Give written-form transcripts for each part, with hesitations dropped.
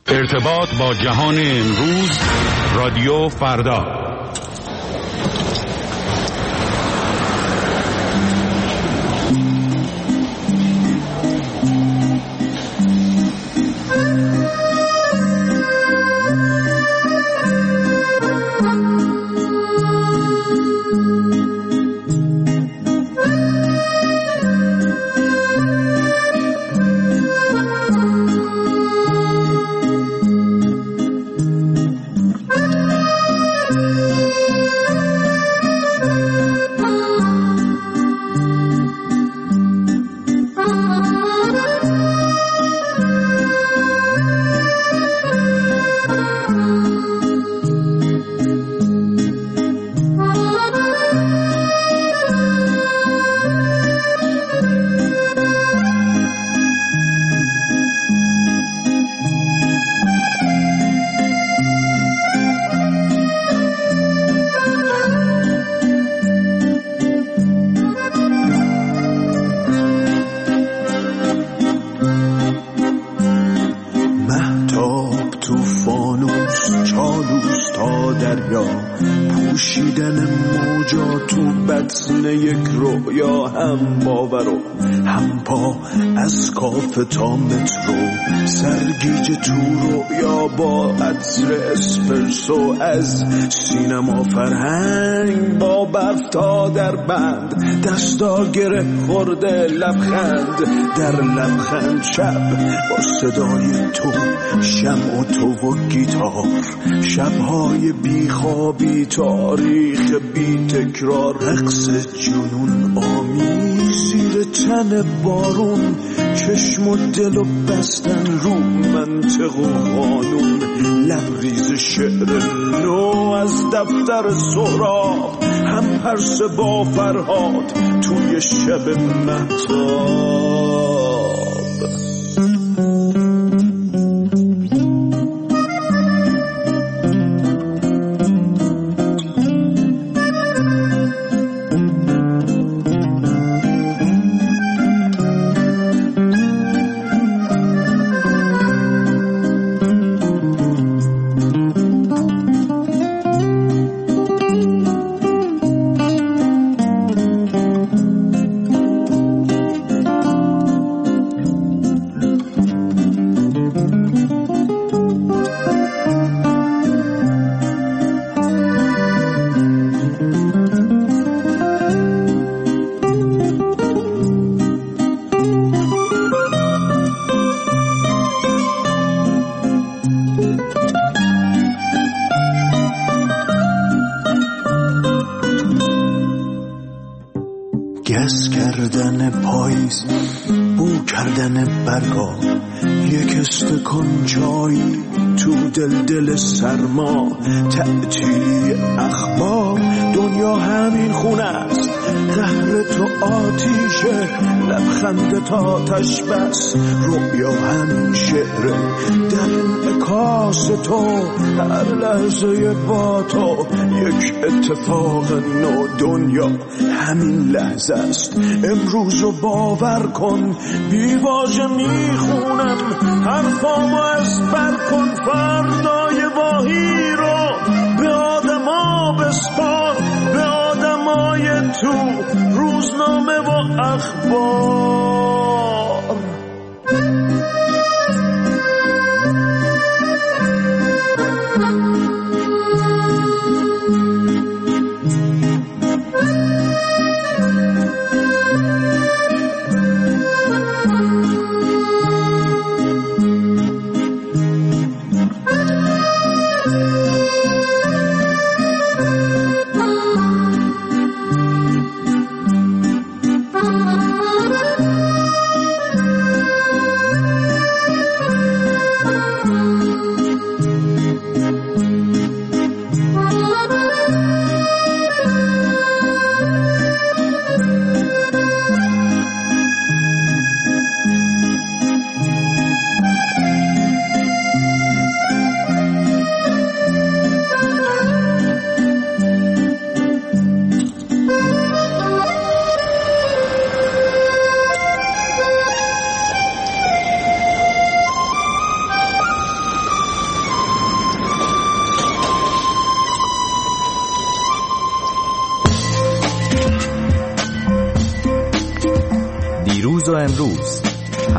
ارتباط با جهان امروز، رادیو فردا. پوشیدن موجا تو بطن یک رویا، هم باور و هم پا از کافه تا مترو، سرگیج تو رویا با عطر اسپرسو، از سینما فرهنگ با برف تا در بند، دستا گره خورده لبخند در لبخند، شب با صدای تو، شمع و تو و گیتار، شبهای بیخوابی، تاریخ بی تکرار، رقص جنون آمیز زیر تن بارون، چشم و دل و بستن رو منطق و قانون، لبریز شعر نو از دفتر سهراب، هم پرسه با فرهاد توی شب مهتاب. گس کردن پاییز، بو کردن برگا، یک استکان چایی تو دل سرما، تعطیلی اخبار، دنیا همین خونه است، قهر تو آتیشه، لبخند تا آتش بس، رویا همین شعره، در انعکاس تو، هر لحظه با تو یک اتفاق نو، دنیا همین لحظه است، امروزو باور کن، بی واژه میخونم حرفامو از بر کن، فردای واهی رو به آدما بسپار، به آدمای تو روزنامه و اخبار.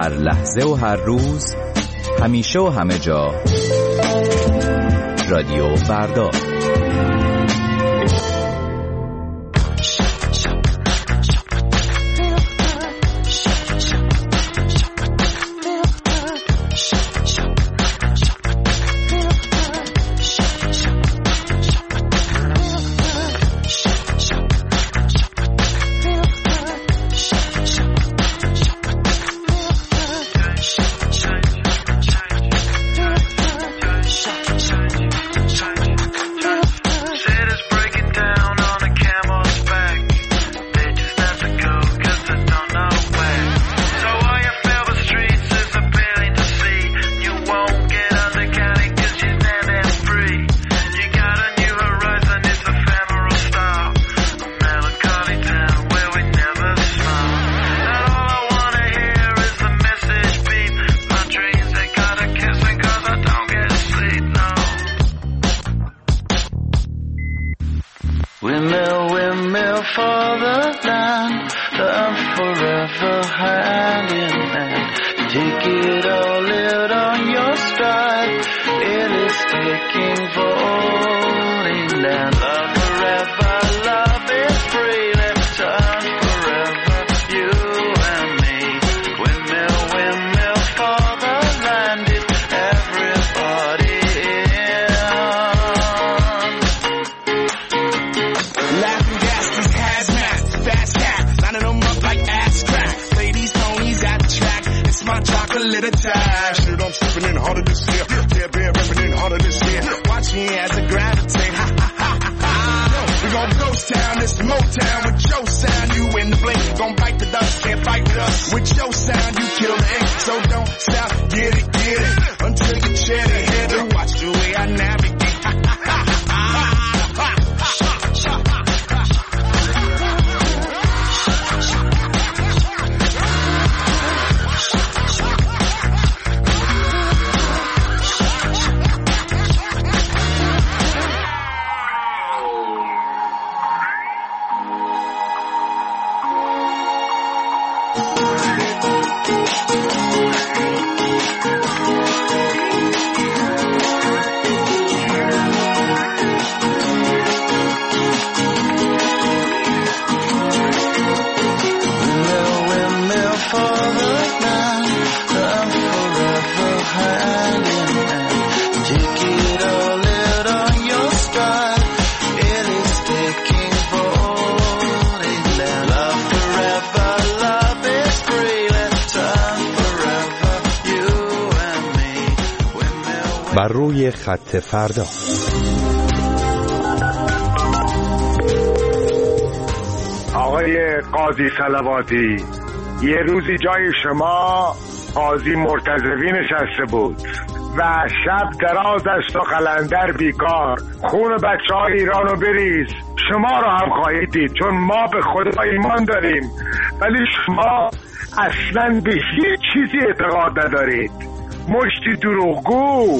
هر لحظه و هر روز، همیشه و همه جا. رادیو فردا. بر روی خط فردا. آقای قاضی صلواتی، یه روزی جای شما قاضی مرتضوی نشسته بود و شب دراز است و قلندر بیکار، خون بچه های ایران رو بریز. شما رو هم خواهید دید، چون ما به خدا ایمان داریم، ولی شما اصلا به هیچ چیزی اعتقاد ندارید. مشتی دروغگو.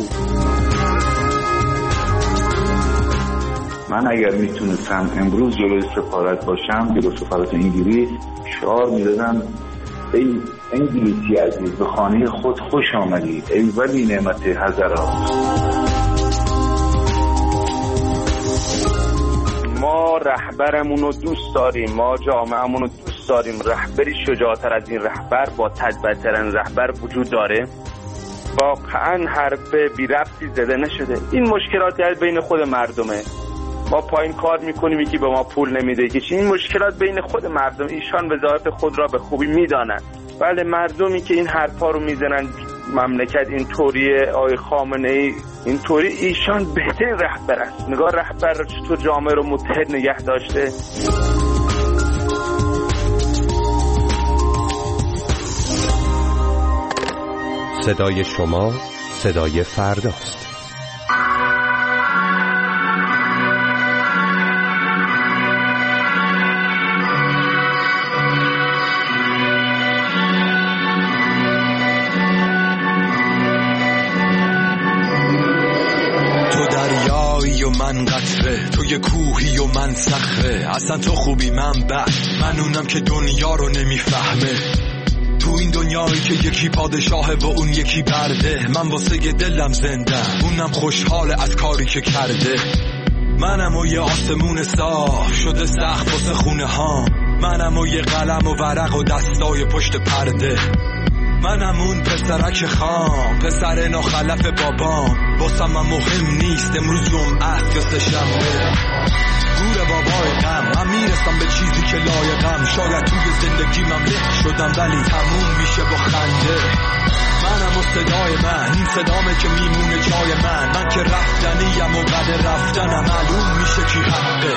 من اگر میتونستم امروز جلوی سفارت باشم، جلوی سفارت انگلیس، شعار میدادم ای انگلیسی عزیز، به خانه خود خوش آمدید، ای ولی نعمت حضرات. ما رهبرمون رو دوست داریم، ما جامعهمون رو دوست داریم. رهبری شجاعتر از این رهبر، با تدبیرترین رهبر وجود داره؟ واقعا حرف بی ربطی زده نشده. این مشکلاتی از بین خود مردمه. ما پایین کار میکنیم، یکی به ما پول نمیده، یکی این مشکلات بین خود مردم. ایشان وظایف خود را به خوبی میدانن. بله، مردمی که این حرفا رو میزنن مملکت اینطوریه، آقای خامنه‌ای اینطوری، ایشان بهترین رهبر است. نگاه رهبر چطور جامعه رو متحد نگه داشته. صدای شما صدای فرداست. تو دریایی و من قطره، تو یه کوهی و من صخره. اصلا تو خوبی من بد، من اونم که دنیا رو نمیفهمه. تو این دنیایی که یکی پادشاهه و اون یکی برده، من واسه دلم زندم، اونم خوشحاله از کاری که کرده. منم و یه آسمون صاف شده سقف واسه خونه ها، منم و یه قلم و ورق و دستای پشت پرده. منم اون پسرک خام، پسر ناخلف بابام، واسم من مهم نیست امروز جمعه است یا سه‌شنبه. گور بابای غم، من میرسم به چیزی که لایقم. شاید توی زندگیمم له شدم ولی تموم میشه با خنده. منم و صدای من، این صدامه که میمونه جای من که رفتنیم و بعد رفتنم معلوم میشه کی حقه.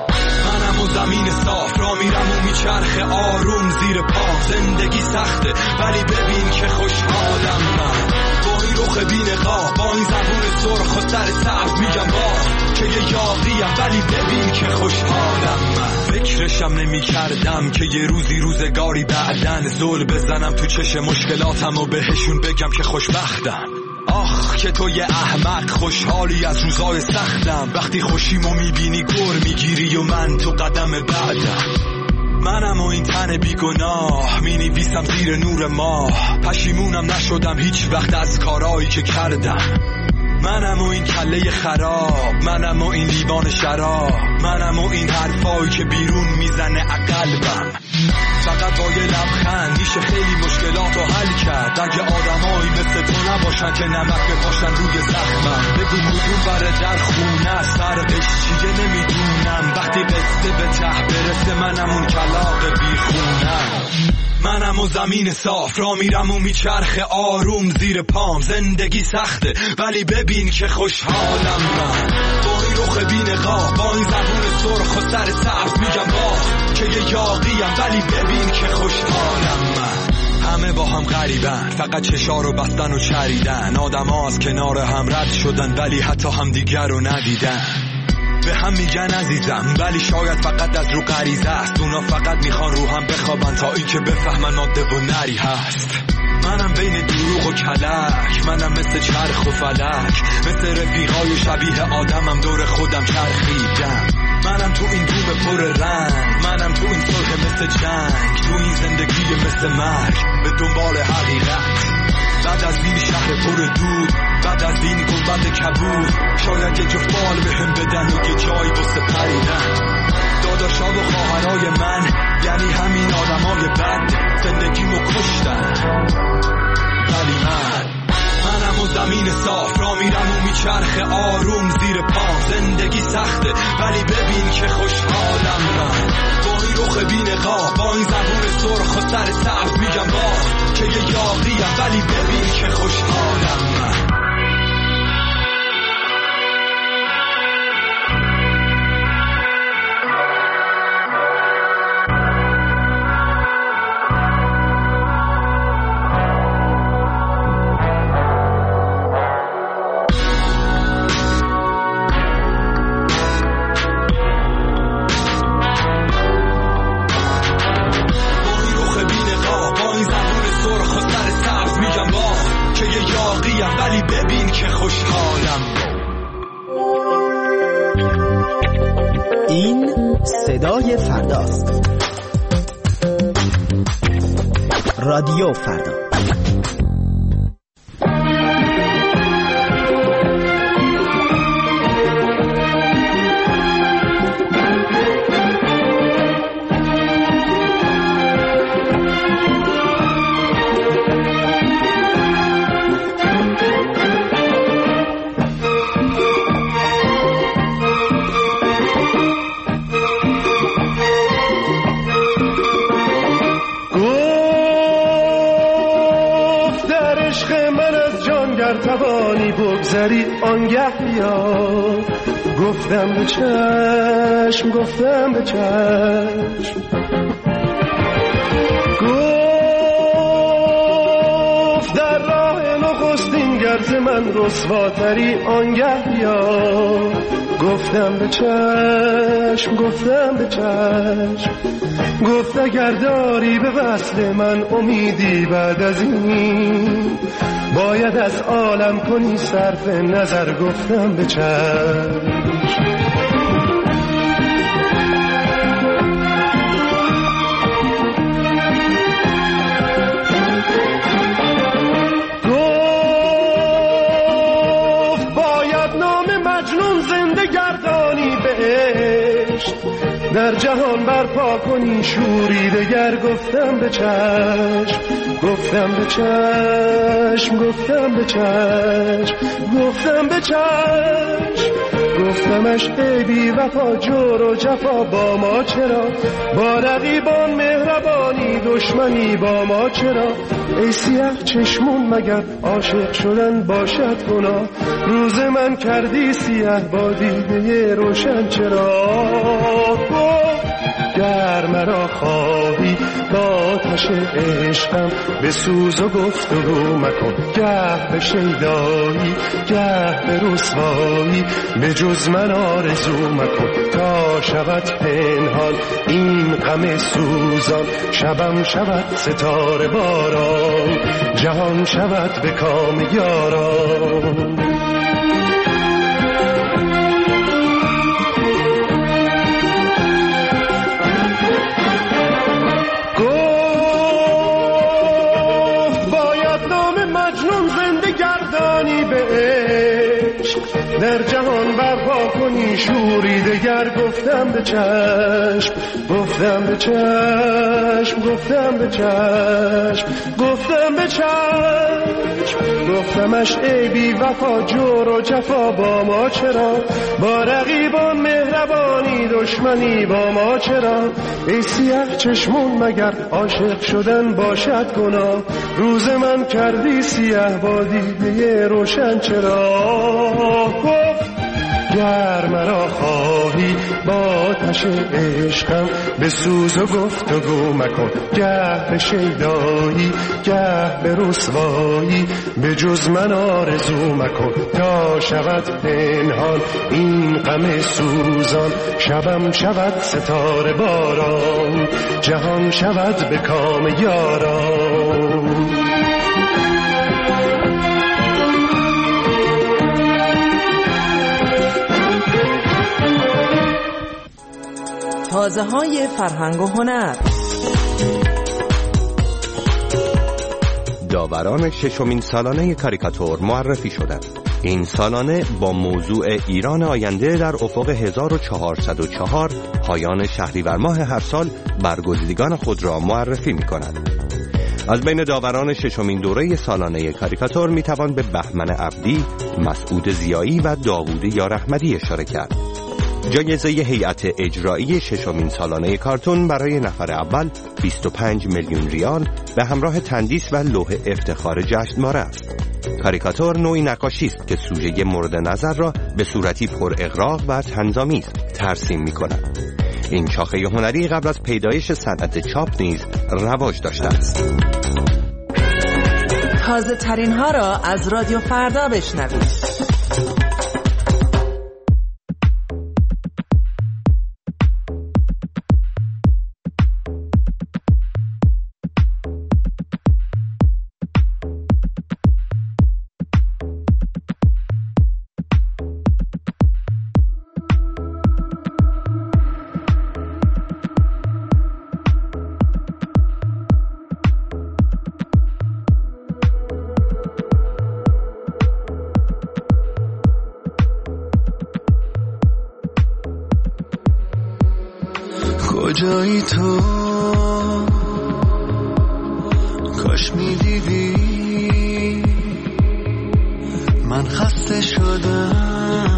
منم و زمین صاف را میرم و میچرخه آروم زیر پام. زندگی سخته ولی ببین که خوشحالم من، با این رخ بی‌نقاب، با این زبون سرخ و سر سبز میگم که یه یاغیم ولی ببین که خوشحالم من. فکرشم نمی کردم که یه روزگاری بعدن زل بزنم تو چش مشکلاتم و بهشون بگم که خوشبختم. آخ که تو یه احمق خوشحالی از روزای سختم، وقتی خوشیمو میبینی گر میگیری و من تو قدم بعدم. منم و این تن بیگناه مینویسم زیر نور ماه، پشیمونم نشدم هیچ وقت از کارایی که کردم. منم و این کله خراب، منم و این لیوان شراب، منم و این حرفایی که بیرون میزنه قلبم. فقط با یه لبخند میشه خیلی مشکلاتو حل کرد، اگه آدمایی مثل تو نباشن که نمک بپاشن روی زخمم. بگو کدوم بره در خونه فرقش چیه نمیدونم، وقتی قصه به ته برسه منم اون کلاغ بیخونم. منم و زمین صاف را میرم و میچرخه آروم زیر پام. زندگی سخته ولی ببین که خوشحالم من، با این رخ بی‌نقاب، با این زبون سرخ و سر سبز میگم که یه یاغیم ولی ببین که خوشحالم من. همه با هم غریبن، فقط چشا رو بستن و چریدن. آدم ها از کنار هم رد شدن ولی حتی هم دیگر رو ندیدن. به هم میگن عزیزم ولی شاید فقط از رو غریزه است، اونا فقط میخوان رو هم بخوابن تا اینکه بفهمن ماده و نری هست. منم بین دروغ و کلک، منم مثل چرخ و فلک، مثل رفیقای شبیه آدمم دور خودم چرخیدم. منم تو این دوم پر رنگ، منم تو این صلح مثل جنگ، تو این زندگی مثل مرگ به دنبال حقیقت. بعد از این شهر پر دود، بعد از این گنبد کبود، شاید یه جفت بال بهم بدن و یه جایی واسه پریدن. داداشا و خواهرای من یعنی همین آدمای بد، زندگیمو کشتن ولی منم و زمین صاف را میرم و میچرخه آروم زیر پام. زندگی سخته ولی ببین که خوشحالم من، با این رخ بی‌نقاب، با این زبون سرخ و سر سبز میگم که یه یاغیم ولی ببین که خوشحالم من. این صدای فرداست. رادیو فردا. آنگه بیا گفتم به چشم، گفتم به چشم، گفت در راه نخستین گرز من رسواتری آنگه بیا گفتم به چشم، گفتم به چشم، گفت اگر داری به وصل من امیدی بعد از این باید از عالم کنی صرف نظر، گفتم به چشم. عشق در جهان برپا کنی شوری دگر. گفتم به چشم، گفتم به چشم، گفتم به چشم، گفتم به چشم، گفتمش ای بی وفا جور و جفا با ما چرا؟ با رقیبان مهربانی دشمنی با ما چرا؟ ای سیاه چشمون مگر عاشق شدن باشد گناه؟ روز من کردی سیاه با دیده روشن چرا؟ گر مرا خواهی با آتش عشقم به سوز و گفتگو مکن. گه به شیدایی گه به رسوایی به جز من آرزو مکن. تا شود پنهان این غم سوزان شبم شود ستاره باران جهان شود به کام یاران. در جهان برپا کنی شوری دگر. گفتم به چشم، گفتم به چشم، گفتم به چشم، گفتم به چشم، گفتمش ای بی وفا جور و جفا با ما چرا؟ با رقیبان مهربانی دشمنی با ما چرا؟ ای سیاه چشمون مگر عاشق شدن باشد گناه؟ روز من کردی سیاه با دیده روشن چرا؟ گر مرا خواهی با آتش عشقم به سوز و گفتگو مکن. گه به شیدایی گه به رسوایی به جز من آرزو مکن. تا شود پنهان این غم سوزان شبم شود ستاره باران جهان شود به کام یاران. تازه‌های فرهنگ و هنر. داوران ششمین سالانه کاریکاتور معرفی شدند. این سالانه با موضوع ایران آینده در افق 1404 پایان شهریور ماه هر سال برگزیدگان خود را معرفی می‌کند. از بین داوران ششمین دوره سالانه کاریکاتور می‌توان به بهمن عبدی، مسعود ضیایی و داوود یاراحمدی اشاره کرد. جایزه هیئت اجرایی ششمین سالانه کارتون برای نفر اول 25 میلیون ریال به همراه تندیس و لوح افتخار جشنواره است. کاریکاتور نوعی نقاشی است که سوژه مورد نظر را به صورتی پر اغراق و طنزآمیز ترسیم می‌کند. این شاخه هنری قبل از پیدایش صنعت چاپ نیز رواج داشته است. تازه ترین ها را از رادیو فردا بشنوید. کجایی تو کاش میدیدی من خسته شدم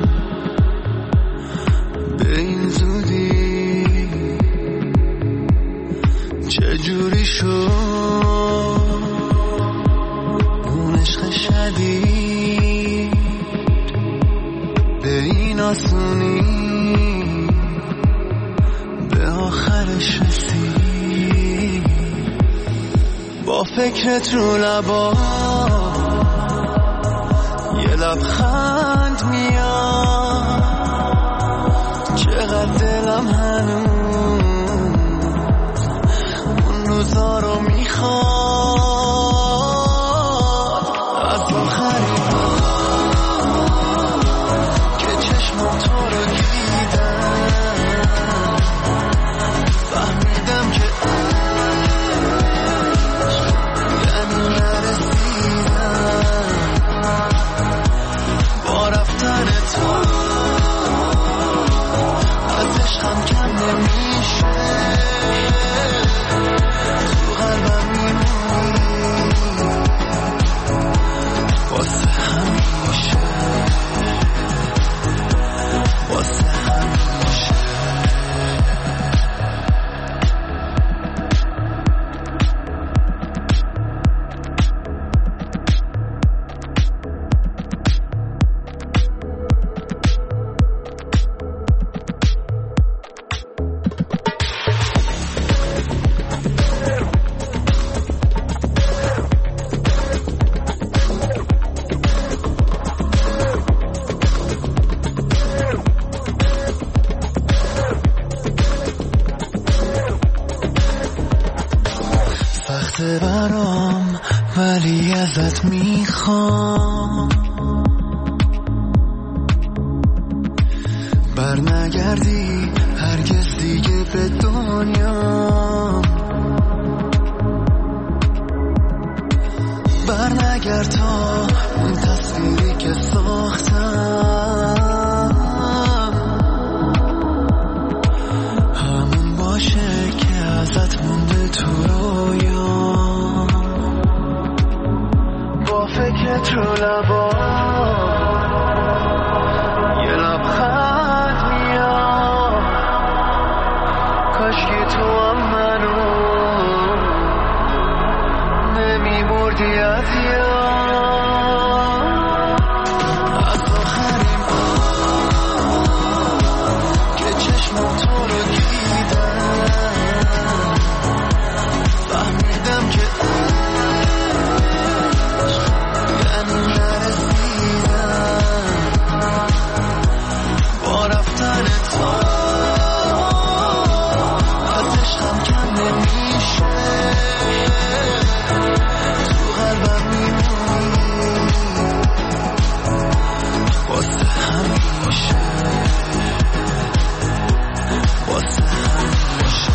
به این زودی چجوری شد اون عشق شدید به این آسونی آخرش رسید با فکرت رو لبا یه لبخند میاد چقدر دلم هنوز اون روزا رو میخواد از آخرین که چشمم تو رو ازت میخوام برنگردی هرگز دیگه به دنیا، برنگرد تا اون تصویری که ساختم همون باشه که ازت مونده تو رویا، با فکرت رو لبا یه لبخند میاد، کاشکی تو هم منو نمیبردی از یاد، از آخرین که چشمم تو رو دیدم فهمیدم که یعنی نرسیدم، با رفتن تو از عشقم کم نمیشه، تو قلبم میمونی واسه همیشه، واسه همیشه.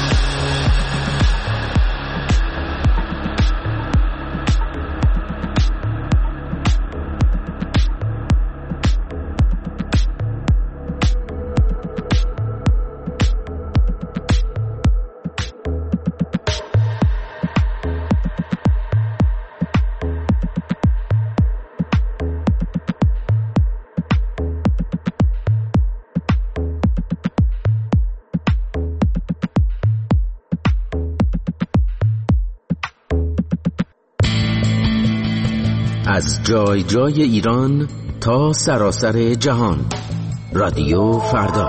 از جای جای ایران تا سراسر جهان، رادیو فردا.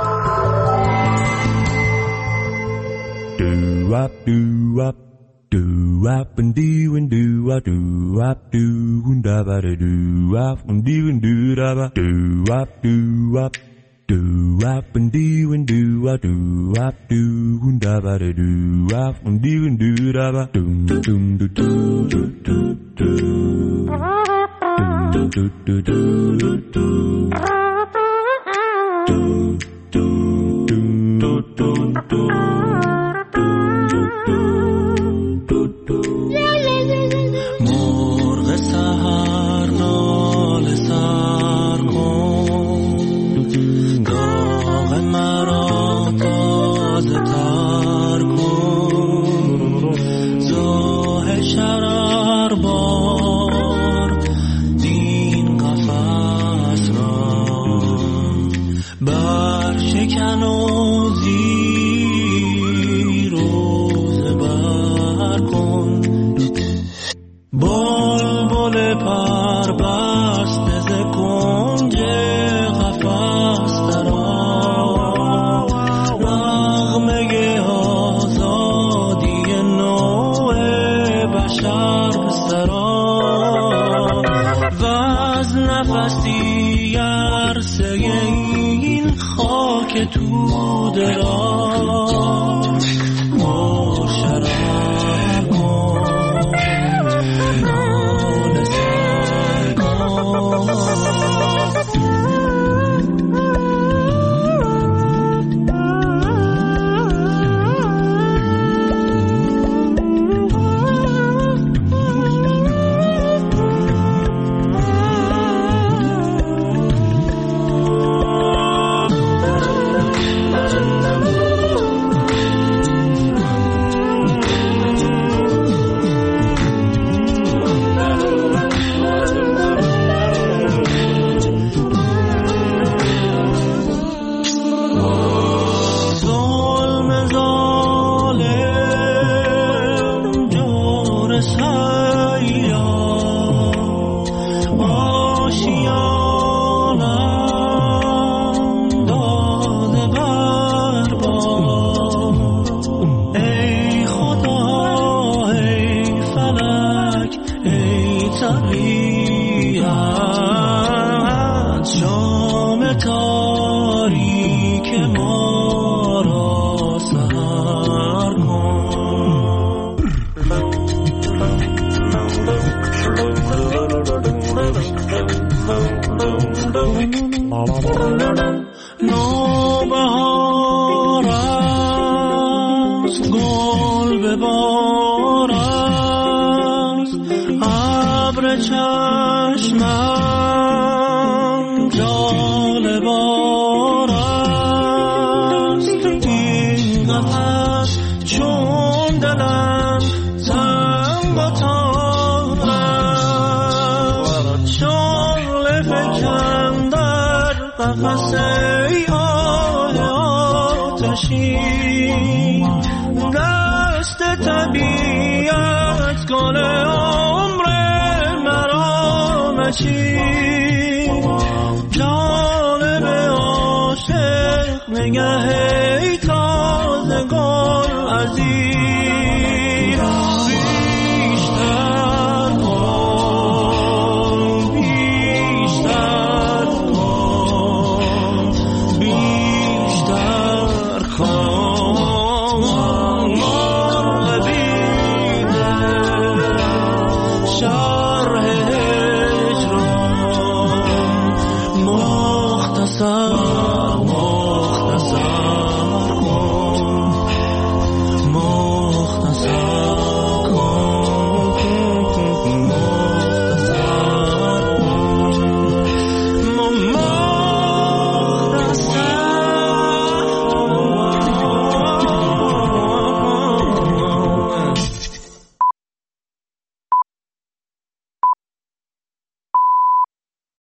Do-wop, do-wop, do-wop, and do-and do-wop, do-wop, do-and da-ba-da, do-wop, and do-and do-da-ba, do-wop, do-wop, do-wop, and do-and do-wop, do-wop, do-and da-ba-da, do-wop, and do-and do-da-ba, do-dum-dum-do-do-do-do-do. مرغ سحر ناله سر کن، داغ مرا تازه تر کن، زاه شرر بار دین قفس را برشکن و زیر و زبر کن، بلبل پر بسته ز کنج قفس درآ، نغمه آزادی نوع بشر سرا، و از نفسی عرصه این خاک تو دراز شرر کن، ناله سر کن. نوبهار است گل ببار است ابر چشمم جالبار است این قفس چون دلم تنگ و تار است شعله فکن در قفس ای آه آتشی دست طبیعت گل عمر مرا مچین جانب عاشق نگه ای تازه گل عزیز بیشتر کن بیشتر کن بیشتر کن مرغبینه شرح هجران مختصر